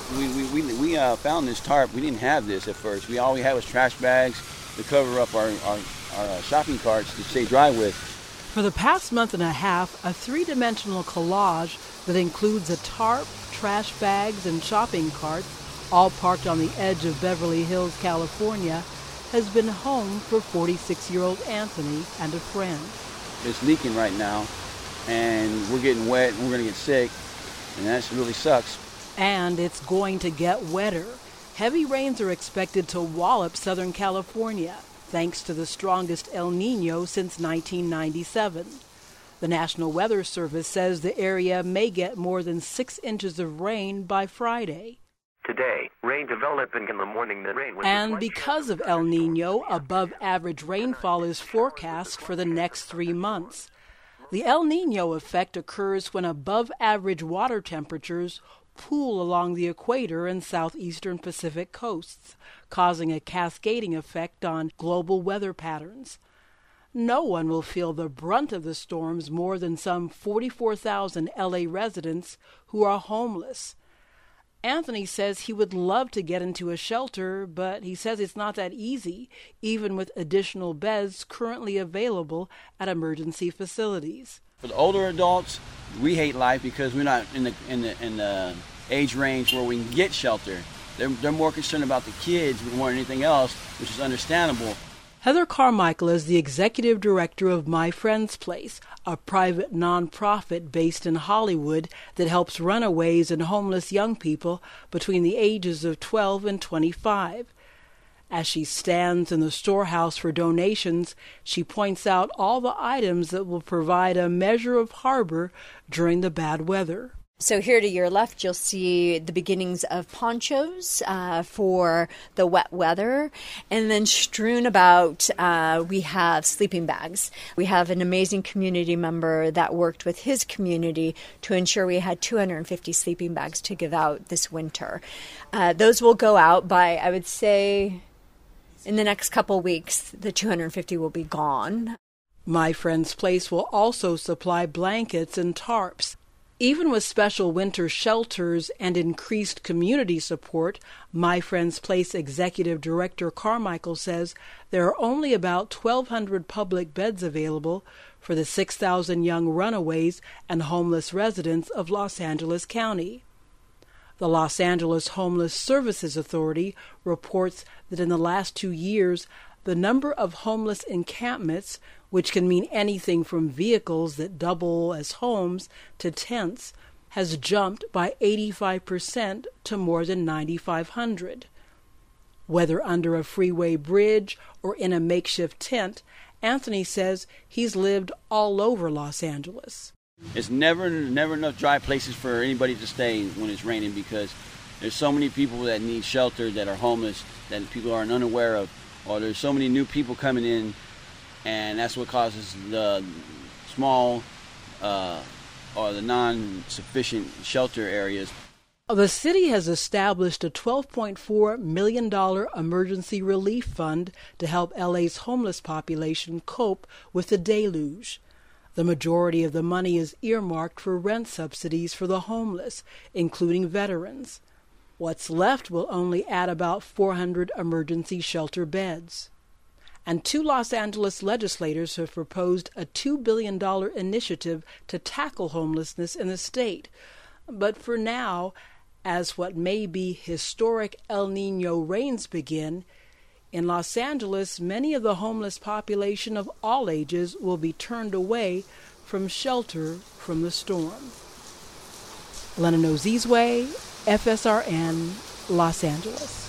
We found this tarp. We didn't have this at first. All we had was trash bags to cover up our shopping carts to stay dry with. For the past month and a half, a three-dimensional collage that includes a tarp, trash bags, and shopping carts, all parked on the edge of Beverly Hills, California, has been home for 46-year-old Anthony and a friend. It's leaking right now, and we're getting wet, and we're going to get sick, and that really sucks. And it's going to get wetter. Heavy rains are expected to wallop Southern California, thanks to the strongest El Nino since 1997. The National Weather Service says the area may get more than 6 inches of rain by Friday. Today, rain developing in the morning. And because of El Nino, above-average rainfall is forecast for the next 3 months. The El Nino effect occurs when above-average water temperatures pool along the equator and southeastern Pacific coasts, causing a cascading effect on global weather patterns. No one will feel the brunt of the storms more than some 44,000 LA residents who are homeless. Anthony says he would love to get into a shelter, but he says it's not that easy, even with additional beds currently available at emergency facilities. For the older adults, we hate life because we're not in the age range where we can get shelter. They're more concerned about the kids more than anything else, which is understandable. Heather Carmichael is the executive director of My Friend's Place, a private nonprofit based in Hollywood that helps runaways and homeless young people between the ages of 12 and 25. As she stands in the storehouse for donations, she points out all the items that will provide a measure of harbor during the bad weather. So here to your left, you'll see the beginnings of ponchos for the wet weather. And then strewn about, we have sleeping bags. We have an amazing community member that worked with his community to ensure we had 250 sleeping bags to give out this winter. Those will go out by, I would say, in the next couple weeks, the 250 will be gone. My Friend's Place will also supply blankets and tarps. Even with special winter shelters and increased community support, My Friend's Place Executive Director Carmichael says there are only about 1,200 public beds available for the 6,000 young runaways and homeless residents of Los Angeles County. The Los Angeles Homeless Services Authority reports that in the last 2 years, the number of homeless encampments, which can mean anything from vehicles that double as homes to tents, has jumped by 85% to more than 9,500. Whether under a freeway bridge or in a makeshift tent, Anthony says he's lived all over Los Angeles. It's never enough dry places for anybody to stay when it's raining because there's so many people that need shelter that are homeless that people are unaware of, or there's so many new people coming in, and that's what causes the small or the non-sufficient shelter areas. The city has established a $12.4 million emergency relief fund to help LA's homeless population cope with the deluge. The majority of the money is earmarked for rent subsidies for the homeless, including veterans. What's left will only add about 400 emergency shelter beds. And 2 Los Angeles legislators have proposed a $2 billion initiative to tackle homelessness in the state. But for now, as what may be historic El Nino rains begin, in Los Angeles, many of the homeless population of all ages will be turned away from shelter from the storm. Lennon Ozizwe, FSRN, Los Angeles.